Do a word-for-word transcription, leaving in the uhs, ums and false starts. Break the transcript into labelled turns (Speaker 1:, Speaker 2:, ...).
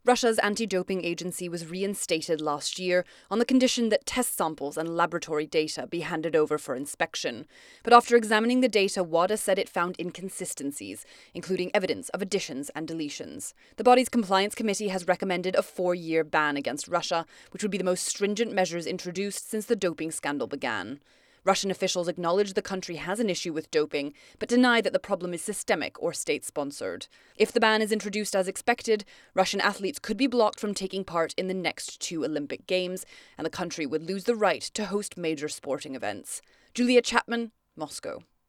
Speaker 1: Russia's anti-doping agency was reinstated last year on the condition that test samples and laboratory data be handed over for inspection. But after examining the data, WADA said it found inconsistencies, including evidence of additions and deletions. The body's compliance committee has recommended a four-year ban against Russia, which would be the most stringent measures introduced since the doping scandal began. Russian officials acknowledge the country has an issue with doping, but deny that the problem is systemic or state-sponsored. If the ban is introduced as expected, Russian athletes could be blocked from taking part in the next two Olympic Games, and the country would lose the right to host major sporting events. Julia Chapman, Moscow.